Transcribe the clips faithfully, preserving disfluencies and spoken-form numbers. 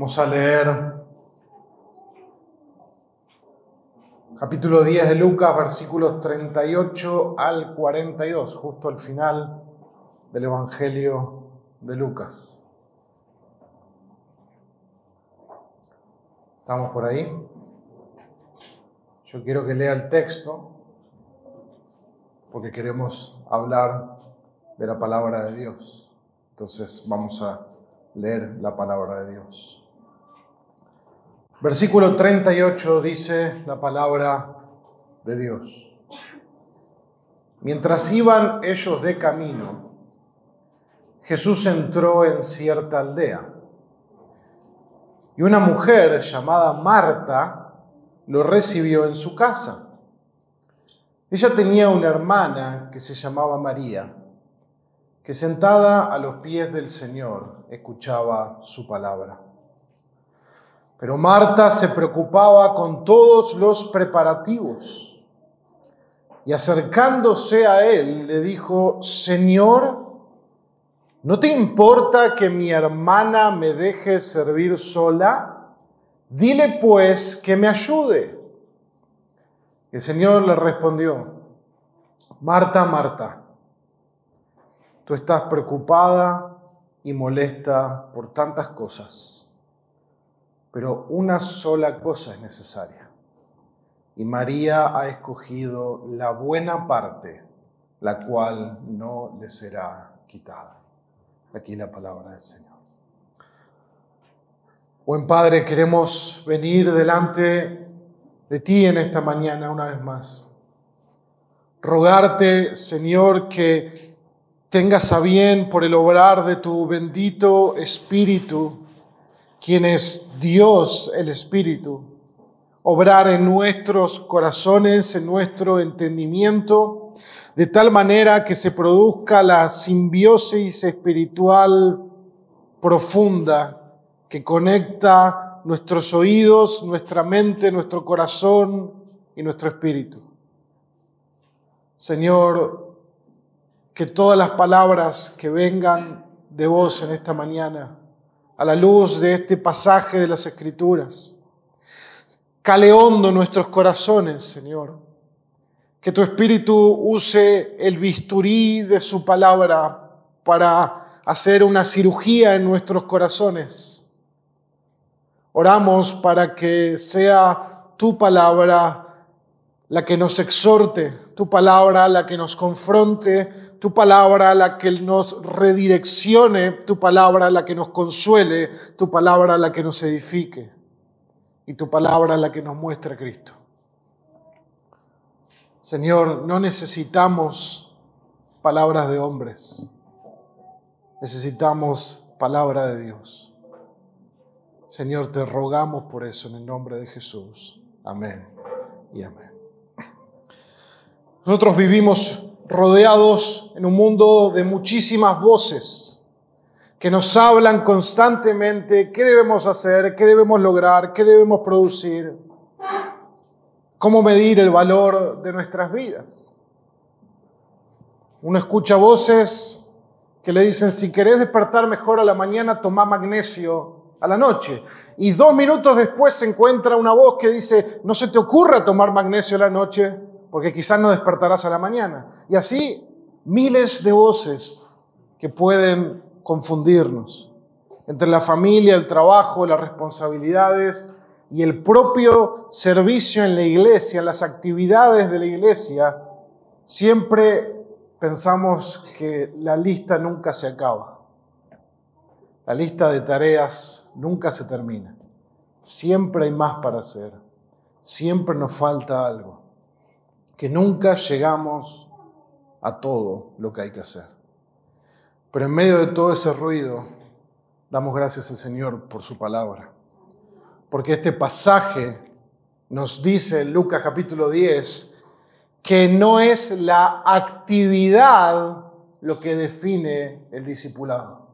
Vamos a leer capítulo diez de Lucas, versículos treinta y ocho al cuarenta y dos, justo al final del Evangelio de Lucas. ¿Estamos por ahí? Yo quiero que lea el texto porque queremos hablar de la palabra de Dios. Entonces vamos a leer la palabra de Dios. Versículo treinta y ocho dice la palabra de Dios. Mientras iban ellos de camino, Jesús entró en cierta aldea. Y una mujer llamada Marta lo recibió en su casa. Ella tenía una hermana que se llamaba María, que sentada a los pies del Señor escuchaba su palabra. Pero Marta se preocupaba con todos los preparativos. Y acercándose a él, le dijo: Señor, ¿no te importa que mi hermana me deje servir sola? Dile pues que me ayude. El Señor le respondió: Marta, Marta, tú estás preocupada y molesta por tantas cosas, pero una sola cosa es necesaria. Y María ha escogido la buena parte, la cual no le será quitada. Aquí la palabra del Señor. Buen Padre, queremos venir delante de ti en esta mañana una vez más. Rogarte, Señor, que tengas a bien por el obrar de tu bendito Espíritu, quien es Dios el Espíritu, obrar en nuestros corazones, en nuestro entendimiento, de tal manera que se produzca la simbiosis espiritual profunda que conecta nuestros oídos, nuestra mente, nuestro corazón y nuestro espíritu. Señor, que todas las palabras que vengan de vos en esta mañana, a la luz de este pasaje de las Escrituras, cale hondo nuestros corazones, Señor. Que tu Espíritu use el bisturí de su palabra para hacer una cirugía en nuestros corazones. Oramos para que sea tu palabra la que nos exhorte, tu palabra la que nos confronte, tu palabra la que nos redireccione, tu palabra la que nos consuele, tu palabra la que nos edifique y tu palabra la que nos muestre a Cristo. Señor, no necesitamos palabras de hombres, necesitamos palabra de Dios. Señor, te rogamos por eso en el nombre de Jesús. Amén y amén. Nosotros vivimos rodeados en un mundo de muchísimas voces que nos hablan constantemente qué debemos hacer, qué debemos lograr, qué debemos producir, cómo medir el valor de nuestras vidas. Uno escucha voces que le dicen: si querés despertar mejor a la mañana, tomá magnesio a la noche. Y dos minutos después se encuentra una voz que dice: no se te ocurra tomar magnesio a la noche, porque quizás no despertarás a la mañana. Y así miles de voces que pueden confundirnos entre la familia, el trabajo, las responsabilidades y el propio servicio en la iglesia, las actividades de la iglesia. Siempre pensamos que la lista nunca se acaba. La lista de tareas nunca se termina. Siempre hay más para hacer. Siempre nos falta algo. Que nunca llegamos a todo lo que hay que hacer. Pero en medio de todo ese ruido, damos gracias al Señor por su palabra. Porque este pasaje nos dice en Lucas capítulo diez que no es la actividad lo que define el discipulado,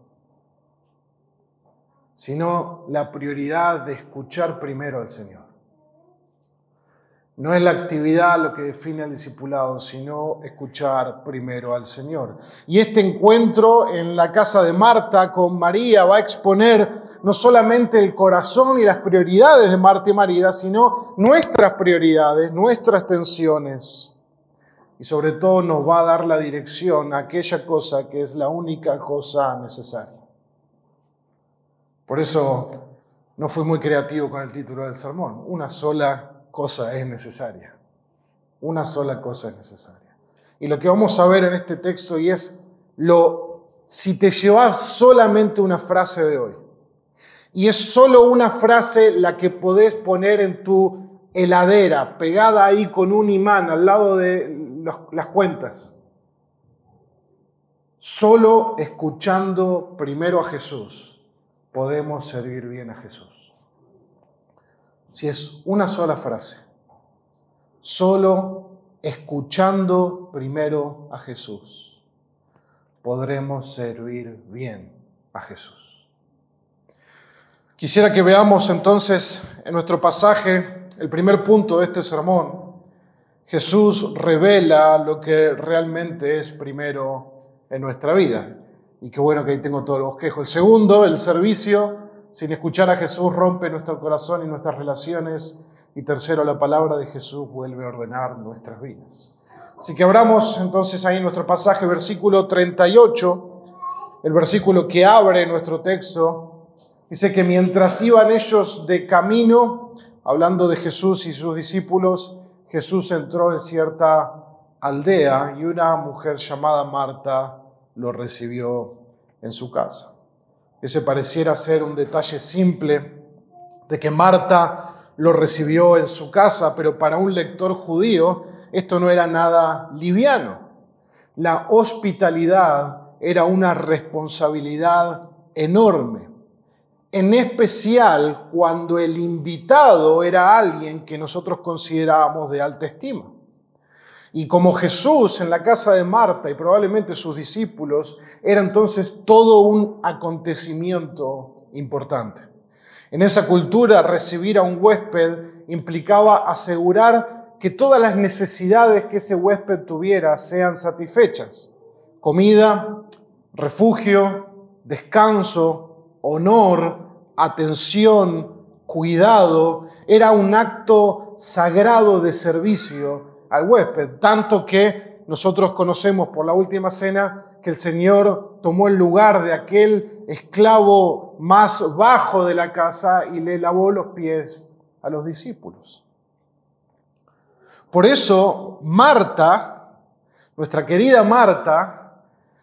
sino la prioridad de escuchar primero al Señor. No es la actividad lo que define al discipulado, sino escuchar primero al Señor. Y este encuentro en la casa de Marta con María va a exponer no solamente el corazón y las prioridades de Marta y María, sino nuestras prioridades, nuestras tensiones. Y sobre todo nos va a dar la dirección a aquella cosa que es la única cosa necesaria. Por eso no fui muy creativo con el título del sermón. Una sola cosa es necesaria. Una sola cosa es necesaria. Y lo que vamos a ver en este texto y es lo, si te llevas solamente una frase de hoy, y es solo una frase la que podés poner en tu heladera, pegada ahí con un imán al lado de los, las cuentas. Solo escuchando primero a Jesús podemos servir bien a Jesús. Si es una sola frase, solo escuchando primero a Jesús podremos servir bien a Jesús. Quisiera que veamos entonces en nuestro pasaje el primer punto de este sermón. Jesús revela lo que realmente es primero en nuestra vida. Y qué bueno que ahí tengo todo el bosquejo. El segundo, el servicio, sin escuchar a Jesús rompe nuestro corazón y nuestras relaciones. Y tercero, la palabra de Jesús vuelve a ordenar nuestras vidas. Así que abramos entonces ahí nuestro pasaje, versículo treinta y ocho, el versículo que abre nuestro texto. Dice que mientras iban ellos de camino, hablando de Jesús y sus discípulos, Jesús entró en cierta aldea y una mujer llamada Marta lo recibió en su casa. Ese pareciera ser un detalle simple de que Marta lo recibió en su casa, pero para un lector judío esto no era nada liviano. La hospitalidad era una responsabilidad enorme, en especial cuando el invitado era alguien que nosotros considerábamos de alta estima. Y como Jesús en la casa de Marta y probablemente sus discípulos, era entonces todo un acontecimiento importante. En esa cultura, recibir a un huésped implicaba asegurar que todas las necesidades que ese huésped tuviera sean satisfechas. Comida, refugio, descanso, honor, atención, cuidado. Era un acto sagrado de servicio al huésped, tanto que nosotros conocemos por la última cena que el Señor tomó el lugar de aquel esclavo más bajo de la casa y le lavó los pies a los discípulos. Por eso Marta, nuestra querida Marta,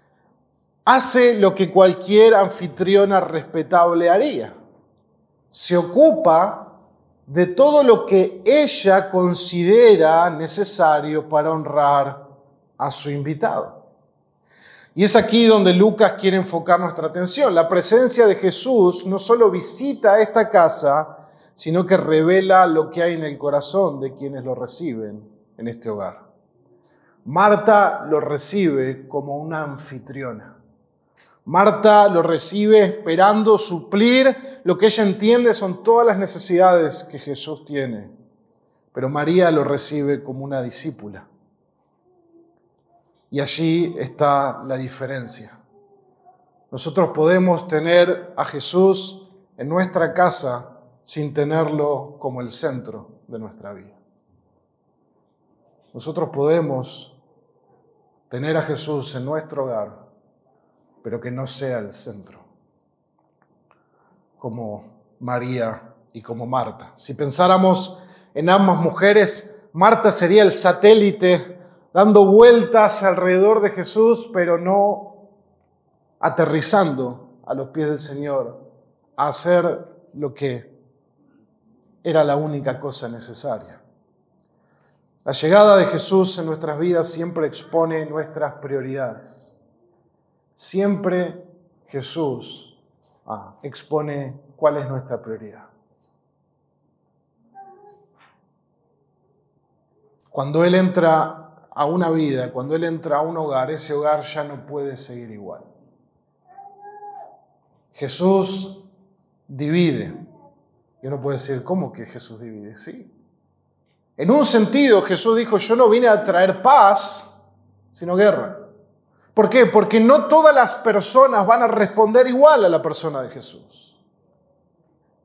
hace lo que cualquier anfitriona respetable haría. Se ocupa de todo lo que ella considera necesario para honrar a su invitado. Y es aquí donde Lucas quiere enfocar nuestra atención. La presencia de Jesús no solo visita esta casa, sino que revela lo que hay en el corazón de quienes lo reciben en este hogar. Marta lo recibe como una anfitriona. Marta lo recibe esperando suplir lo que ella entiende son todas las necesidades que Jesús tiene. Pero María lo recibe como una discípula. Y allí está la diferencia. Nosotros podemos tener a Jesús en nuestra casa sin tenerlo como el centro de nuestra vida. Nosotros podemos tener a Jesús en nuestro hogar, pero que no sea el centro, como María y como Marta. Si pensáramos en ambas mujeres, Marta sería el satélite dando vueltas alrededor de Jesús, pero no aterrizando a los pies del Señor a hacer lo que era la única cosa necesaria. La llegada de Jesús en nuestras vidas siempre expone nuestras prioridades. Siempre Jesús ah, expone cuál es nuestra prioridad. Cuando Él entra a una vida, cuando Él entra a un hogar, ese hogar ya no puede seguir igual. Jesús divide. Y uno puede decir, ¿cómo que Jesús divide? Sí. En un sentido, Jesús dijo, yo no vine a traer paz, sino guerra. ¿Por qué? Porque no todas las personas van a responder igual a la persona de Jesús.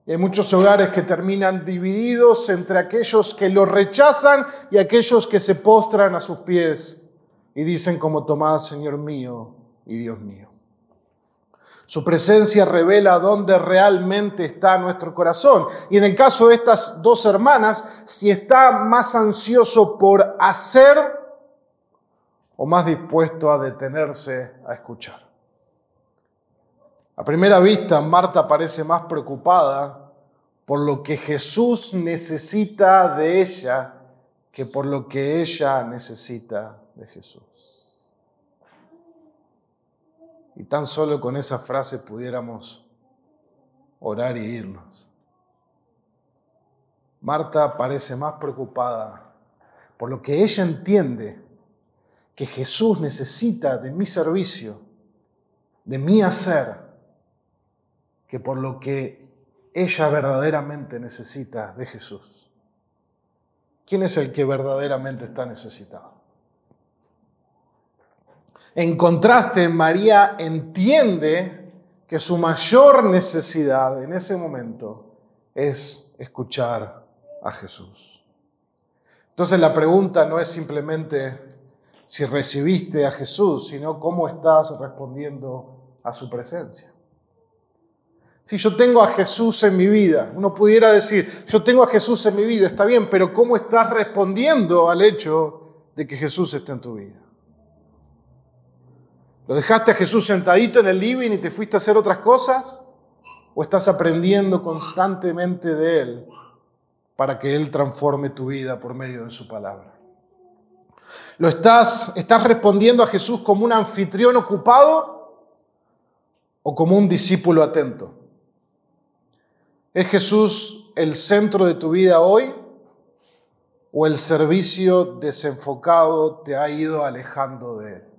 Y hay muchos hogares que terminan divididos entre aquellos que lo rechazan y aquellos que se postran a sus pies y dicen como Tomás, Señor mío y Dios mío. Su presencia revela dónde realmente está nuestro corazón. Y en el caso de estas dos hermanas, si está más ansioso por hacer o más dispuesto a detenerse a escuchar. A primera vista, Marta parece más preocupada por lo que Jesús necesita de ella que por lo que ella necesita de Jesús. Y tan solo con esa frase pudiéramos orar y irnos. Marta parece más preocupada por lo que ella entiende que Jesús necesita de mi servicio, de mi hacer, que por lo que ella verdaderamente necesita de Jesús. ¿Quién es el que verdaderamente está necesitado? En contraste, María entiende que su mayor necesidad en ese momento es escuchar a Jesús. Entonces la pregunta no es simplemente si recibiste a Jesús, sino cómo estás respondiendo a su presencia. Si yo tengo a Jesús en mi vida, uno pudiera decir, yo tengo a Jesús en mi vida, está bien, pero ¿cómo estás respondiendo al hecho de que Jesús está en tu vida? ¿Lo dejaste a Jesús sentadito en el living y te fuiste a hacer otras cosas? ¿O estás aprendiendo constantemente de Él para que Él transforme tu vida por medio de su palabra? ¿Lo estás, estás respondiendo a Jesús como un anfitrión ocupado o como un discípulo atento? ¿Es Jesús el centro de tu vida hoy o el servicio desenfocado te ha ido alejando de Él?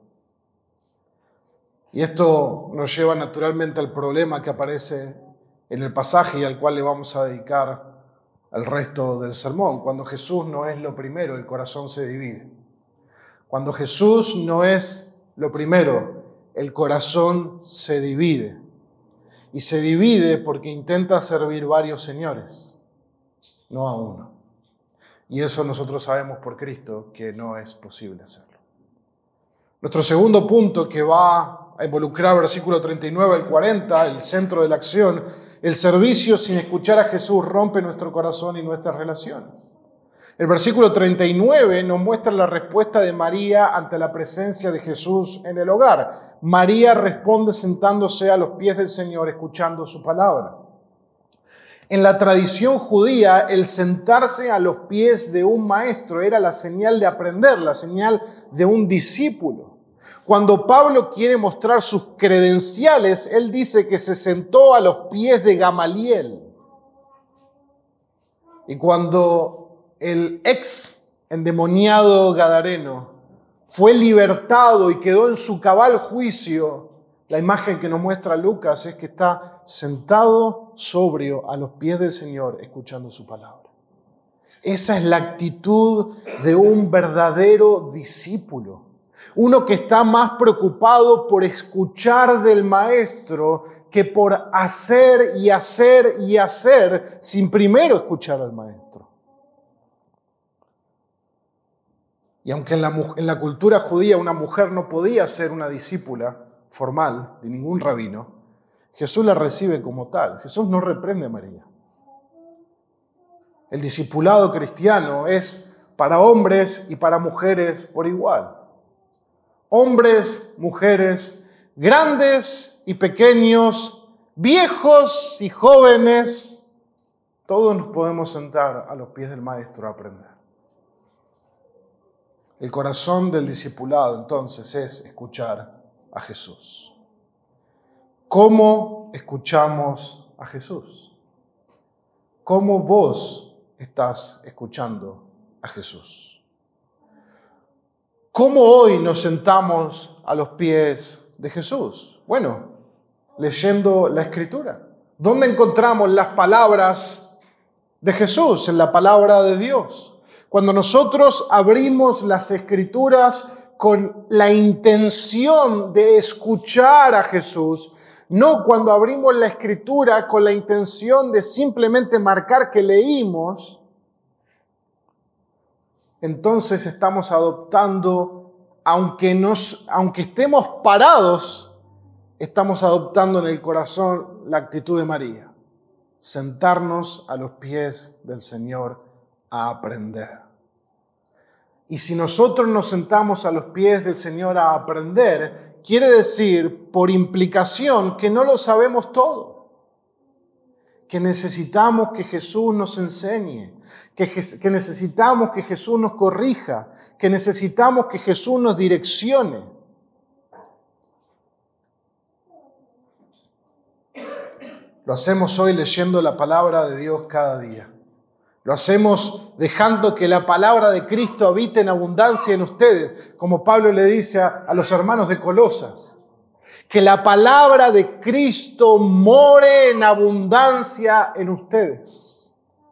Y esto nos lleva naturalmente al problema que aparece en el pasaje y al cual le vamos a dedicar el resto del sermón. Cuando Jesús no es lo primero, el corazón se divide. Cuando Jesús no es lo primero, el corazón se divide. Y se divide porque intenta servir varios señores, no a uno. Y eso nosotros sabemos por Cristo que no es posible hacerlo. Nuestro segundo punto, que va a involucrar versículo treinta y nueve al cuarenta, el centro de la acción, el servicio sin escuchar a Jesús rompe nuestro corazón y nuestras relaciones. El versículo treinta y nueve nos muestra la respuesta de María ante la presencia de Jesús en el hogar. María responde sentándose a los pies del Señor, escuchando su palabra. En la tradición judía, el sentarse a los pies de un maestro era la señal de aprender, la señal de un discípulo. Cuando Pablo quiere mostrar sus credenciales, él dice que se sentó a los pies de Gamaliel. Y cuando el ex endemoniado gadareno fue libertado y quedó en su cabal juicio, la imagen que nos muestra Lucas es que está sentado sobrio a los pies del Señor, escuchando su palabra. Esa es la actitud de un verdadero discípulo. Uno que está más preocupado por escuchar del maestro que por hacer y hacer y hacer sin primero escuchar al maestro. Y aunque en la, en la cultura judía una mujer no podía ser una discípula formal de ningún rabino, Jesús la recibe como tal. Jesús no reprende a María. El discipulado cristiano es para hombres y para mujeres por igual. Hombres, mujeres, grandes y pequeños, viejos y jóvenes, todos nos podemos sentar a los pies del maestro a aprender. El corazón del discipulado, entonces, es escuchar a Jesús. ¿Cómo escuchamos a Jesús? ¿Cómo vos estás escuchando a Jesús? ¿Cómo hoy nos sentamos a los pies de Jesús? Bueno, leyendo la Escritura. ¿Dónde encontramos las palabras de Jesús? En la palabra de Dios. Cuando nosotros abrimos las Escrituras con la intención de escuchar a Jesús, No cuando abrimos la Escritura con la intención de simplemente marcar que leímos, entonces estamos adoptando, aunque, nos, aunque estemos parados, estamos adoptando en el corazón la actitud de María. Sentarnos a los pies del Señor a aprender. Y si nosotros nos sentamos a los pies del Señor a aprender, quiere decir, por implicación, que no lo sabemos todo. Que necesitamos que Jesús nos enseñe, que, que necesitamos que Jesús nos corrija, que necesitamos que Jesús nos direccione. Lo hacemos hoy leyendo la palabra de Dios cada día. Lo hacemos dejando que la palabra de Cristo habite en abundancia en ustedes, como Pablo le dice a, a los hermanos de Colosas. Que la palabra de Cristo more en abundancia en ustedes.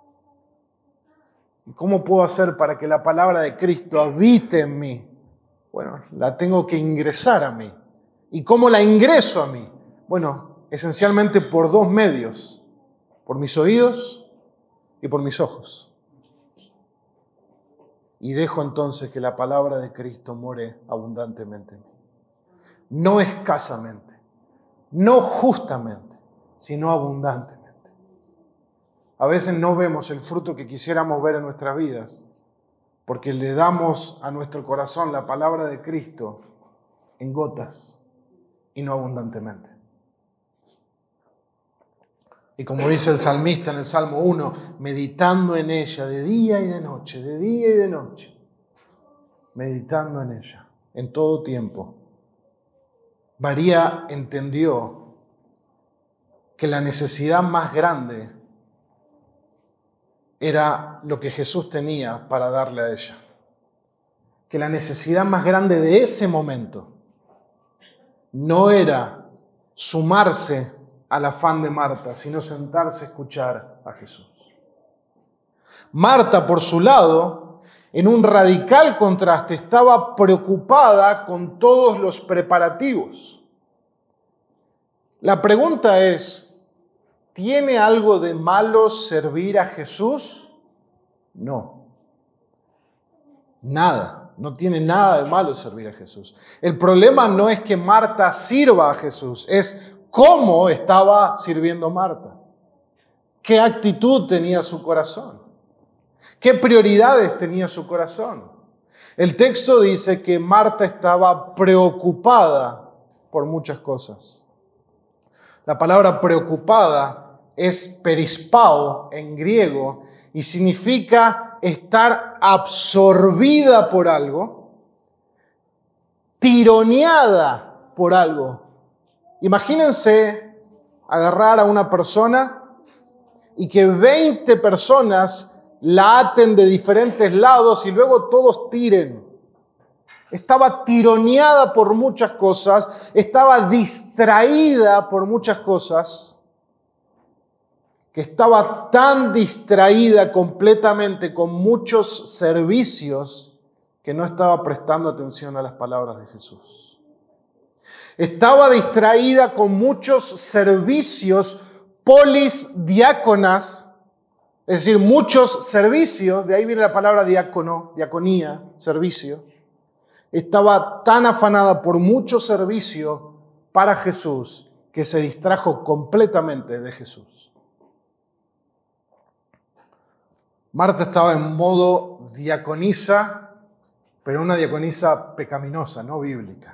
¿Y cómo puedo hacer para que la palabra de Cristo habite en mí? Bueno, la tengo que ingresar a mí. ¿Y cómo la ingreso a mí? Bueno, esencialmente por dos medios. Por mis oídos y por mis ojos. Y dejo entonces que la palabra de Cristo more abundantemente en mí. No escasamente, no justamente, sino abundantemente. A veces no vemos el fruto que quisiéramos ver en nuestras vidas porque le damos a nuestro corazón la palabra de Cristo en gotas y no abundantemente. Y como dice el salmista en el Salmo uno, meditando en ella de día y de noche, de día y de noche, meditando en ella en todo tiempo. María entendió que la necesidad más grande era lo que Jesús tenía para darle a ella. Que la necesidad más grande de ese momento no era sumarse al afán de Marta, sino sentarse a escuchar a Jesús. Marta, por su lado, en un radical contraste, estaba preocupada con todos los preparativos. La pregunta es, ¿tiene algo de malo servir a Jesús? No. Nada. No tiene nada de malo servir a Jesús. El problema no es que Marta sirva a Jesús, es cómo estaba sirviendo Marta. ¿Qué actitud tenía su corazón? ¿Qué prioridades tenía su corazón? El texto dice que Marta estaba preocupada por muchas cosas. La palabra preocupada es perispao en griego y significa estar absorbida por algo, tironeada por algo. Imagínense agarrar a una persona y que veinte personas la aten de diferentes lados y luego todos tiren. Estaba tironeada por muchas cosas, estaba distraída por muchas cosas, que estaba tan distraída completamente con muchos servicios que no estaba prestando atención a las palabras de Jesús. Estaba distraída con muchos servicios polis diáconas, es decir, muchos servicios, de ahí viene la palabra diácono, diaconía, servicio. Estaba tan afanada por mucho servicio para Jesús que se distrajo completamente de Jesús. Marta estaba en modo diaconisa, pero una diaconisa pecaminosa, no bíblica.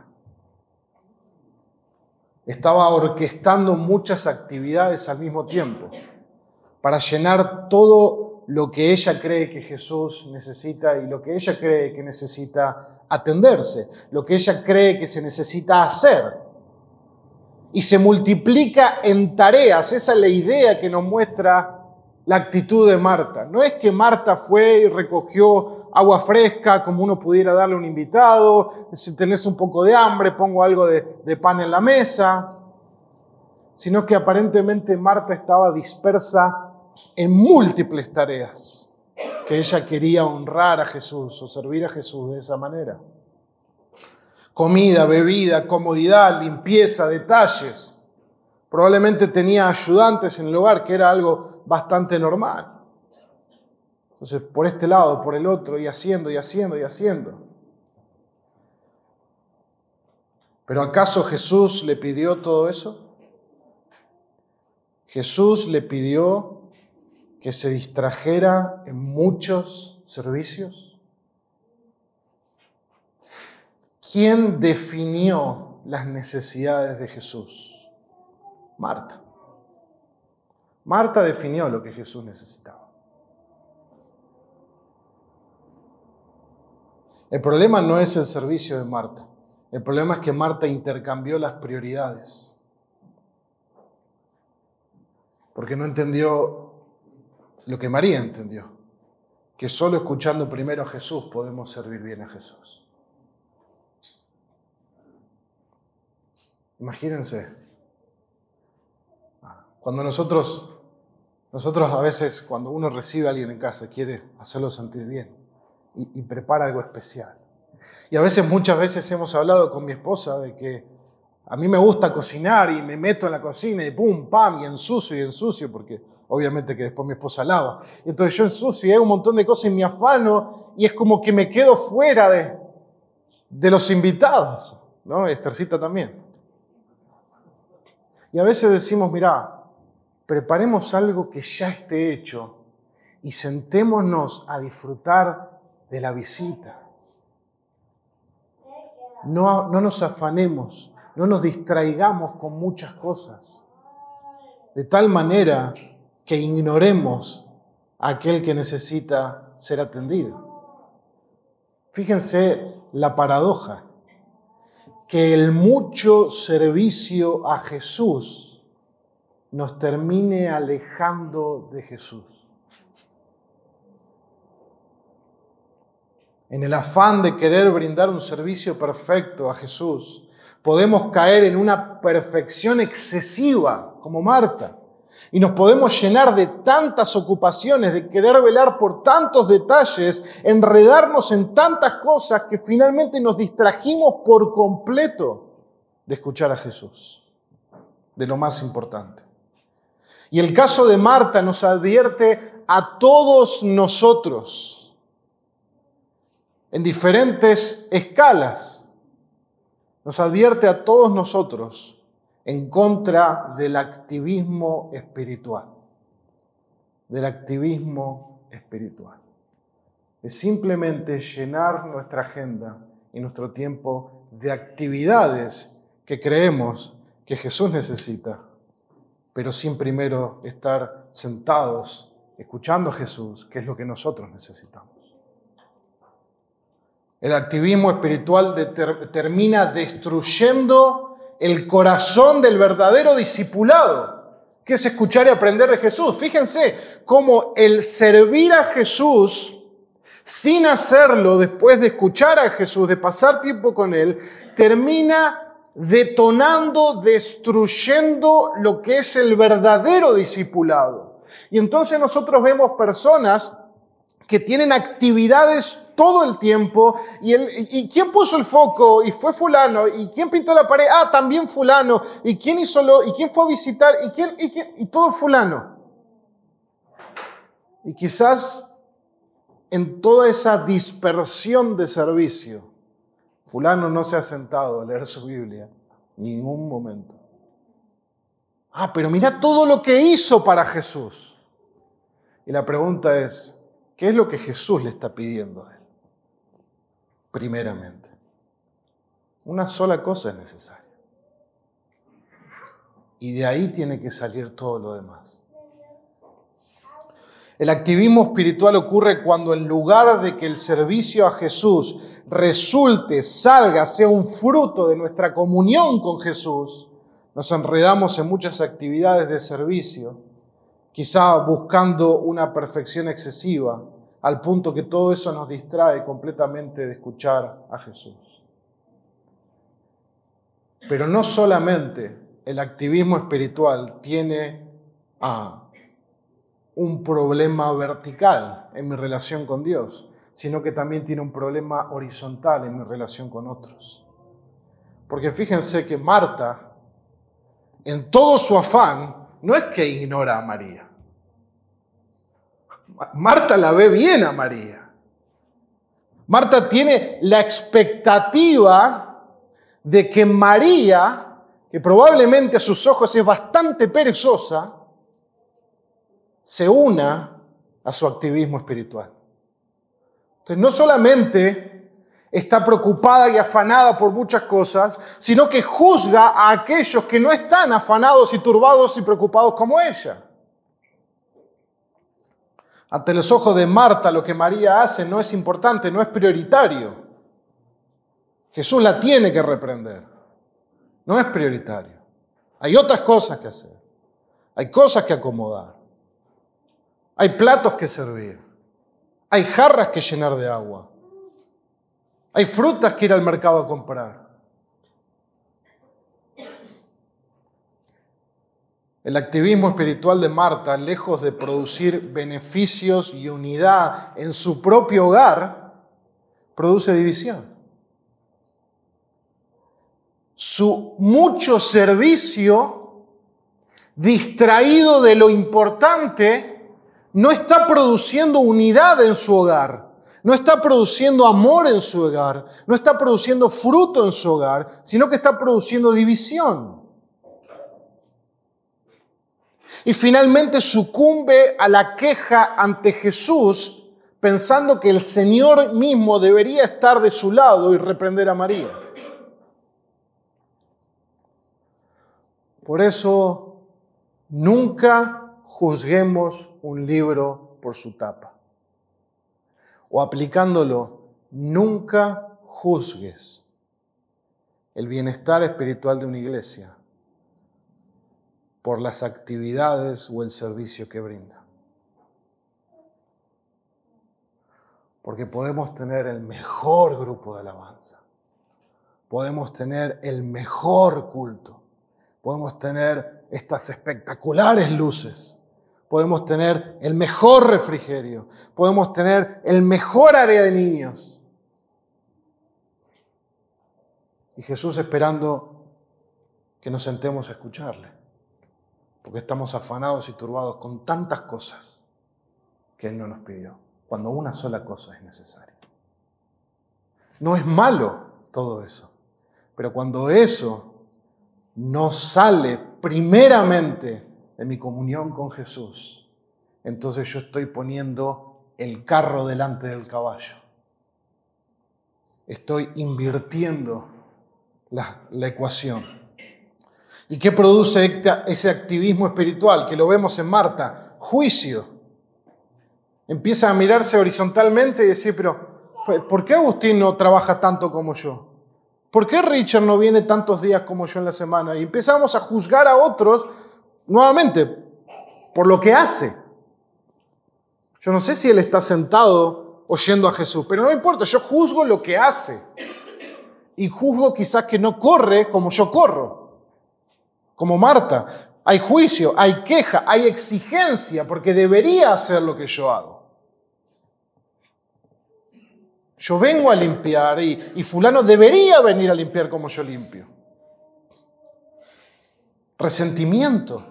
Estaba orquestando muchas actividades al mismo tiempo para llenar todo lo que ella cree que Jesús necesita y lo que ella cree que necesita atenderse, lo que ella cree que se necesita hacer. Y se multiplica en tareas. Esa es la idea que nos muestra la actitud de Marta. No es que Marta fue y recogió agua fresca como uno pudiera darle a un invitado, si tenés un poco de hambre, pongo algo de, de pan en la mesa, sino que aparentemente Marta estaba dispersa en múltiples tareas, que ella quería honrar a Jesús o servir a Jesús de esa manera. Comida, bebida, comodidad, limpieza, detalles. Probablemente tenía ayudantes en el hogar, que era algo bastante normal. Entonces, por este lado, por el otro, y haciendo, y haciendo, y haciendo. ¿Pero acaso Jesús le pidió todo eso? Jesús le pidió que se distrajera en muchos servicios. ¿Quién definió las necesidades de Jesús? Marta. Marta definió lo que Jesús necesitaba. El problema no es el servicio de Marta. El problema es que Marta intercambió las prioridades. Porque no entendió lo que María entendió. Que solo escuchando primero a Jesús podemos servir bien a Jesús. Imagínense. Cuando nosotros, nosotros a veces, cuando uno recibe a alguien en casa, quiere hacerlo sentir bien y, y prepara algo especial. Y a veces, muchas veces hemos hablado con mi esposa de que a mí me gusta cocinar y me meto en la cocina y pum, pam, y ensucio y ensucio, porque obviamente que después mi esposa lava. Y entonces yo ensucio y hago un montón de cosas y me afano y es como que me quedo fuera de, de los invitados, ¿no? Esthercita también. Y a veces decimos, mirá, preparemos algo que ya esté hecho y sentémonos a disfrutar de la visita. No, no nos afanemos, no nos distraigamos con muchas cosas, de tal manera que ignoremos a aquel que necesita ser atendido. Fíjense la paradoja, que el mucho servicio a Jesús nos termine alejando de Jesús. En el afán de querer brindar un servicio perfecto a Jesús, podemos caer en una perfección excesiva, como Marta, y nos podemos llenar de tantas ocupaciones, de querer velar por tantos detalles, enredarnos en tantas cosas que finalmente nos distrajimos por completo de escuchar a Jesús, de lo más importante. Y el caso de Marta nos advierte a todos nosotros, en diferentes escalas, nos advierte a todos nosotros en contra del activismo espiritual. Del activismo espiritual. Es simplemente llenar nuestra agenda y nuestro tiempo de actividades que creemos que Jesús necesita, pero sin primero estar sentados escuchando a Jesús, que es lo que nosotros necesitamos. El activismo espiritual deter- termina destruyendo el corazón del verdadero discipulado, que es escuchar y aprender de Jesús. Fíjense cómo el servir a Jesús, sin hacerlo después de escuchar a Jesús, de pasar tiempo con Él, termina detonando, destruyendo lo que es el verdadero discipulado. Y entonces nosotros vemos personas que tienen actividades todo el tiempo, y, el, y quién puso el foco, y fue fulano, y quién pintó la pared, ah, también fulano, y quién hizo lo, y quién fue a visitar, y quién, y quién, y todo fulano. Y quizás en toda esa dispersión de servicio, fulano no se ha sentado a leer su Biblia en ningún momento. Ah, pero mira todo lo que hizo para Jesús. Y la pregunta es, ¿qué es lo que Jesús le está pidiendo a él? Primeramente, una sola cosa es necesaria. Y de ahí tiene que salir todo lo demás. El activismo espiritual ocurre cuando en lugar de que el servicio a Jesús resulte, salga, sea un fruto de nuestra comunión con Jesús, nos enredamos en muchas actividades de servicio, quizá buscando una perfección excesiva, al punto que todo eso nos distrae completamente de escuchar a Jesús. Pero no solamente el activismo espiritual tiene ah, un problema vertical en mi relación con Dios, sino que también tiene un problema horizontal en mi relación con otros. Porque fíjense que Marta en todo su afán, no es que ignora a María. Marta la ve bien a María. Marta tiene la expectativa de que María, que probablemente a sus ojos es bastante perezosa, se una a su activismo espiritual. Entonces, no solamente está preocupada y afanada por muchas cosas, sino que juzga a aquellos que no están afanados y turbados y preocupados como ella. Ante los ojos de Marta, lo que María hace no es importante, no es prioritario. Jesús la tiene que reprender. No es prioritario. Hay otras cosas que hacer. Hay cosas que acomodar. Hay platos que servir. Hay jarras que llenar de agua. Hay frutas que ir al mercado a comprar. El activismo espiritual de Marta, lejos de producir beneficios y unidad en su propio hogar, produce división. Su mucho servicio, distraído de lo importante, no está produciendo unidad en su hogar. No está produciendo amor en su hogar, no está produciendo fruto en su hogar, sino que está produciendo división. Y finalmente sucumbe a la queja ante Jesús, pensando que el Señor mismo debería estar de su lado y reprender a María. Por eso, nunca juzguemos un libro por su tapa. O aplicándolo, nunca juzgues el bienestar espiritual de una iglesia por las actividades o el servicio que brinda. Porque podemos tener el mejor grupo de alabanza, podemos tener el mejor culto, podemos tener estas espectaculares luces, podemos tener el mejor refrigerio, podemos tener el mejor área de niños. Y Jesús esperando que nos sentemos a escucharle, porque estamos afanados y turbados con tantas cosas que Él no nos pidió, cuando una sola cosa es necesaria. No es malo todo eso, pero cuando eso no sale primeramente de mi comunión con Jesús, entonces yo estoy poniendo el carro delante del caballo. Estoy invirtiendo la, la ecuación. ¿Y qué produce ese activismo espiritual? Que lo vemos en Marta, juicio. Empieza a mirarse horizontalmente y decir, pero ¿por qué Agustín no trabaja tanto como yo? ¿Por qué Richard no viene tantos días como yo en la semana? Y empezamos a juzgar a otros nuevamente, por lo que hace. Yo no sé si él está sentado oyendo a Jesús, pero no me importa, yo juzgo lo que hace. Y juzgo quizás que no corre como yo corro, como Marta. Hay juicio, hay queja, hay exigencia, porque debería hacer lo que yo hago. Yo vengo a limpiar y, y fulano debería venir a limpiar como yo limpio. Resentimiento.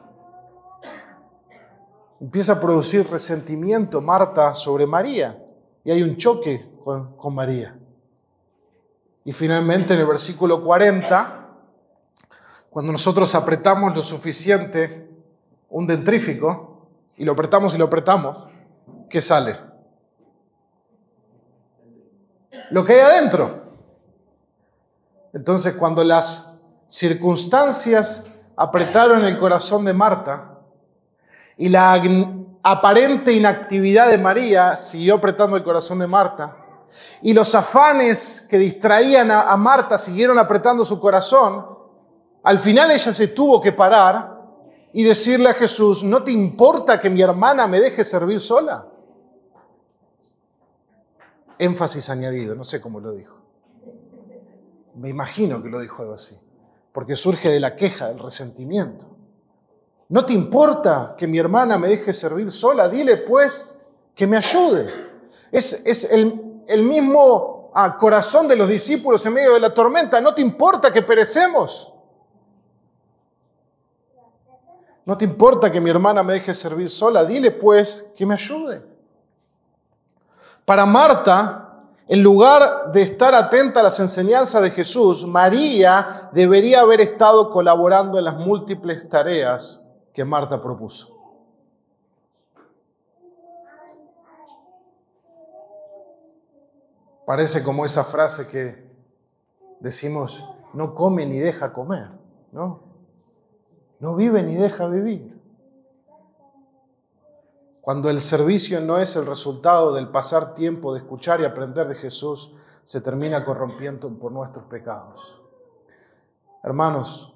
Empieza a producir resentimiento Marta sobre María y hay un choque con, con María. Y finalmente en el versículo cuarenta, cuando nosotros apretamos lo suficiente un dentrífico y lo apretamos y lo apretamos, ¿qué sale? Lo que hay adentro. Entonces cuando las circunstancias apretaron el corazón de Marta, y la aparente inactividad de María siguió apretando el corazón de Marta. Y los afanes que distraían a, a Marta siguieron apretando su corazón. Al final ella se tuvo que parar y decirle a Jesús, ¿no te importa que mi hermana me deje servir sola? Énfasis añadido, no sé cómo lo dijo. Me imagino que lo dijo algo así. Porque surge de la queja, del resentimiento. ¿No te importa que mi hermana me deje servir sola? Dile pues que me ayude. Es, es el, el mismo ah, corazón de los discípulos en medio de la tormenta. ¿No te importa que perecemos? ¿No te importa que mi hermana me deje servir sola? Dile pues que me ayude. Para Marta, en lugar de estar atenta a las enseñanzas de Jesús, María debería haber estado colaborando en las múltiples tareas que Marta propuso. Parece como esa frase que decimos, no come ni deja comer, ¿no? No vive ni deja vivir. Cuando el servicio no es el resultado del pasar tiempo de escuchar y aprender de Jesús, se termina corrompiendo por nuestros pecados. Hermanos,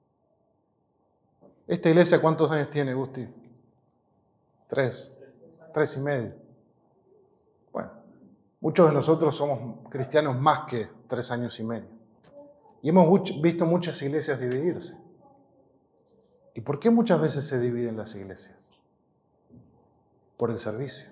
¿esta iglesia cuántos años tiene, Gusti? Tres, tres y medio. Bueno, muchos de nosotros somos cristianos más que tres años y medio. Y hemos visto muchas iglesias dividirse. ¿Y por qué muchas veces se dividen las iglesias? Por el servicio.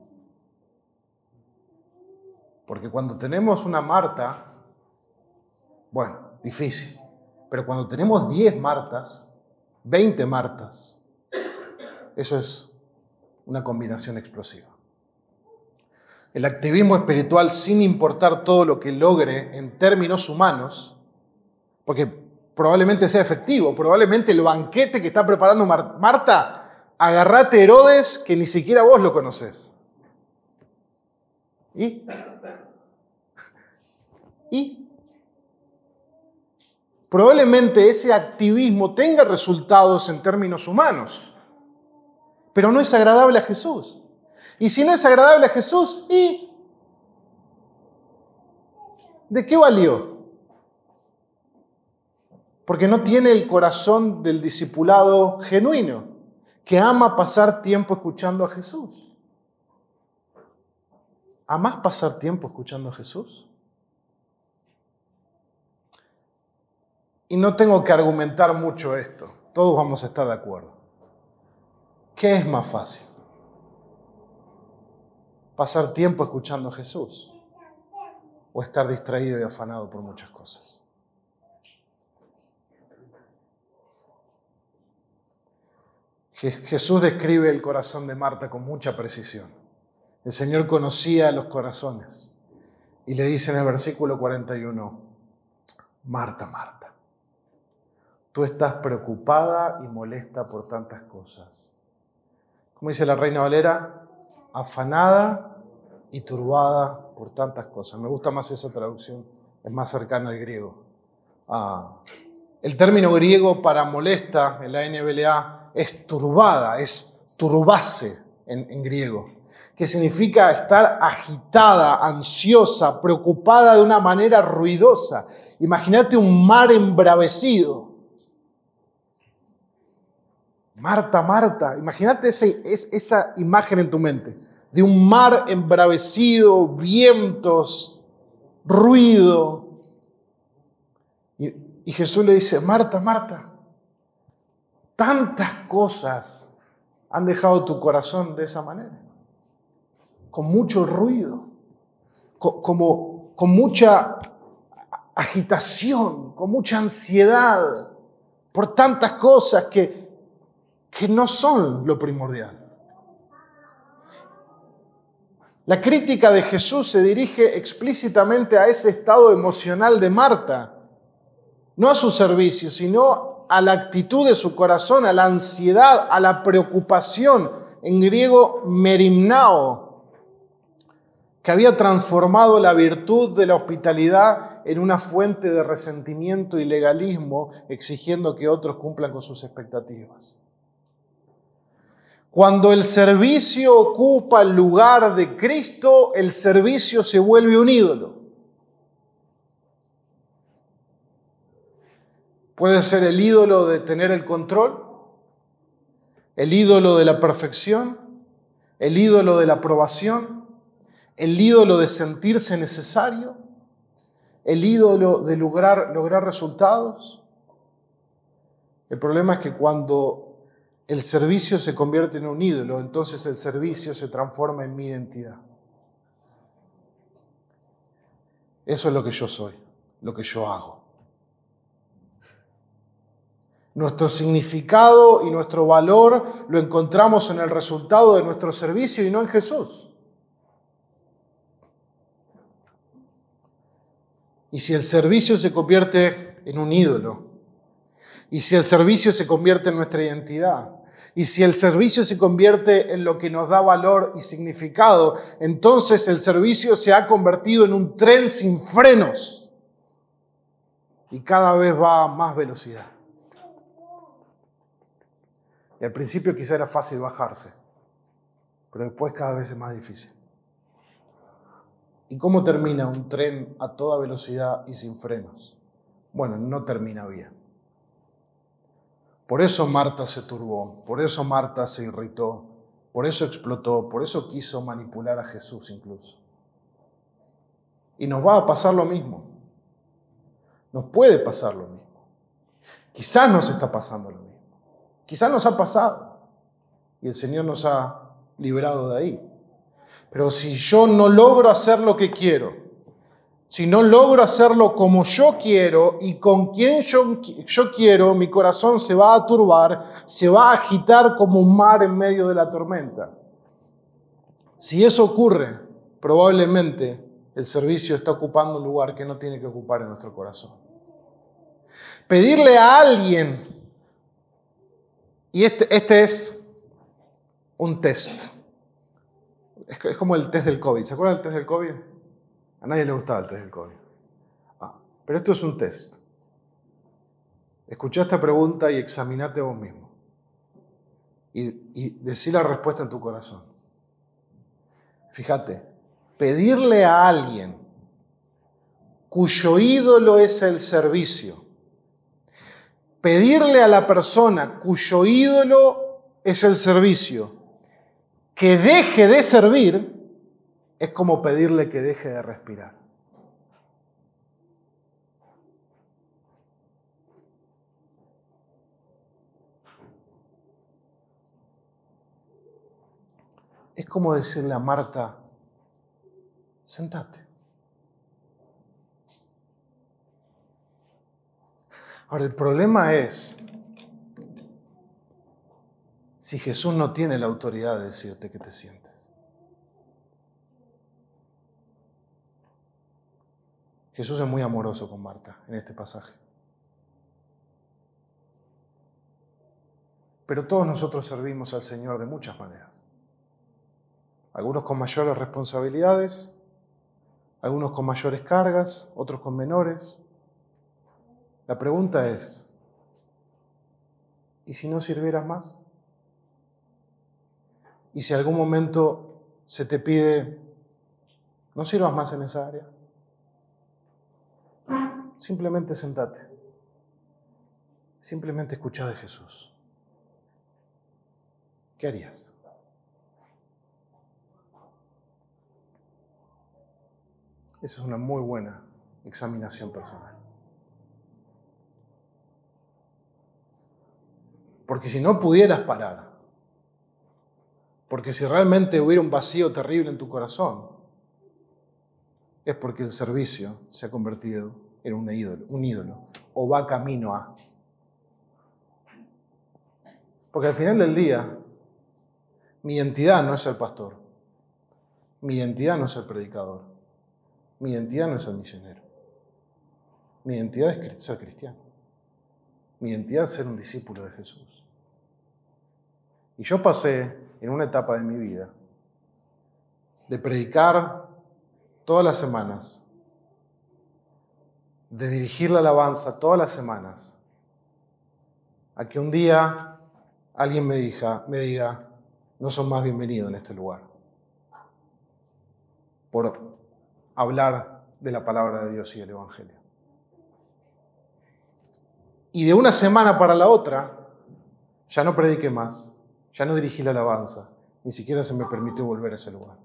Porque cuando tenemos una Marta, bueno, difícil. Pero cuando tenemos diez Martas, veinte Martas, eso es una combinación explosiva. El activismo espiritual, sin importar todo lo que logre en términos humanos, porque probablemente sea efectivo, probablemente el banquete que está preparando Mar- Marta, agarrate Herodes que ni siquiera vos lo conocés. ¿Y? ¿Y? Probablemente ese activismo tenga resultados en términos humanos, pero no es agradable a Jesús. Y si no es agradable a Jesús, ¿y de qué valió? Porque no tiene el corazón del discipulado genuino, que ama pasar tiempo escuchando a Jesús. ¿Amás pasar tiempo escuchando a Jesús? Y no tengo que argumentar mucho esto, todos vamos a estar de acuerdo. ¿Qué es más fácil? ¿Pasar tiempo escuchando a Jesús o estar distraído y afanado por muchas cosas? Jesús describe el corazón de Marta con mucha precisión. El Señor conocía los corazones y le dice en el versículo cuarenta y uno, Marta, Marta, tú estás preocupada y molesta por tantas cosas. ¿Cómo dice la Reina Valera? Afanada y turbada por tantas cosas. Me gusta más esa traducción, es más cercana al griego. Ah, el término griego para molesta en la N B L A es turbada, es turbase en, en griego, que significa estar agitada, ansiosa, preocupada de una manera ruidosa. Imagínate un mar embravecido. Marta, Marta, imagínate ese, es, esa imagen en tu mente, de un mar embravecido, vientos, ruido. Y, y Jesús le dice, Marta, Marta, tantas cosas han dejado tu corazón de esa manera, con mucho ruido, con, como, con mucha agitación, con mucha ansiedad, por tantas cosas que, que no son lo primordial. La crítica de Jesús se dirige explícitamente a ese estado emocional de Marta, no a su servicio, sino a la actitud de su corazón, a la ansiedad, a la preocupación, en griego merimnao, que había transformado la virtud de la hospitalidad en una fuente de resentimiento y legalismo, exigiendo que otros cumplan con sus expectativas. Cuando el servicio ocupa el lugar de Cristo, el servicio se vuelve un ídolo. Puede ser el ídolo de tener el control, el ídolo de la perfección, el ídolo de la aprobación, el ídolo de sentirse necesario, el ídolo de lograr, lograr resultados. El problema es que cuando el servicio se convierte en un ídolo, entonces el servicio se transforma en mi identidad. Eso es lo que yo soy, lo que yo hago. Nuestro significado y nuestro valor lo encontramos en el resultado de nuestro servicio y no en Jesús. Y si el servicio se convierte en un ídolo, y si el servicio se convierte en nuestra identidad, y si el servicio se convierte en lo que nos da valor y significado, entonces el servicio se ha convertido en un tren sin frenos y cada vez va a más velocidad. Y al principio quizá era fácil bajarse, pero después cada vez es más difícil. ¿Y cómo termina un tren a toda velocidad y sin frenos? Bueno, no termina bien. Por eso Marta se turbó, por eso Marta se irritó, por eso explotó, por eso quiso manipular a Jesús incluso. Y nos va a pasar lo mismo. Nos puede pasar lo mismo. Quizás nos está pasando lo mismo. Quizás nos ha pasado y el Señor nos ha librado de ahí. Pero si yo no logro hacer lo que quiero, si no logro hacerlo como yo quiero y con quien yo, yo quiero, mi corazón se va a turbar, se va a agitar como un mar en medio de la tormenta. Si eso ocurre, probablemente el servicio está ocupando un lugar que no tiene que ocupar en nuestro corazón. Pedirle a alguien, y este, este es un test, es, es como el test del COVID. ¿Se acuerdan del test del COVID? A nadie le gustaba el test del COVID. Ah, pero esto es un test. Escuchá esta pregunta y examinate a vos mismo. Y, y decí la respuesta en tu corazón. Fíjate, pedirle a alguien cuyo ídolo es el servicio, pedirle a la persona cuyo ídolo es el servicio que deje de servir, es como pedirle que deje de respirar. Es como decirle a Marta, sentate. Ahora, el problema es si Jesús no tiene la autoridad de decirte que te sientes. Jesús es muy amoroso con Marta en este pasaje. Pero todos nosotros servimos al Señor de muchas maneras. Algunos con mayores responsabilidades, algunos con mayores cargas, otros con menores. La pregunta es, ¿y si no sirvieras más? ¿Y si algún momento se te pide, no sirvas más en esa área? Simplemente sentate. Simplemente escuchá de Jesús. ¿Qué harías? Esa es una muy buena examinación personal. Porque si no pudieras parar, porque si realmente hubiera un vacío terrible en tu corazón, es porque el servicio se ha convertido en un ídolo, un ídolo, o va camino a. Porque al final del día, mi identidad no es ser pastor, mi identidad no es ser predicador, mi identidad no es ser misionero, mi identidad es ser cristiano, mi identidad es ser un discípulo de Jesús. Y yo pasé en una etapa de mi vida de predicar todas las semanas, de dirigir la alabanza todas las semanas, a que un día alguien me diga, me diga, no son más bienvenidos en este lugar, por hablar de la palabra de Dios y del Evangelio. Y de una semana para la otra, ya no prediqué más, ya no dirigí la alabanza, ni siquiera se me permitió volver a ese lugar.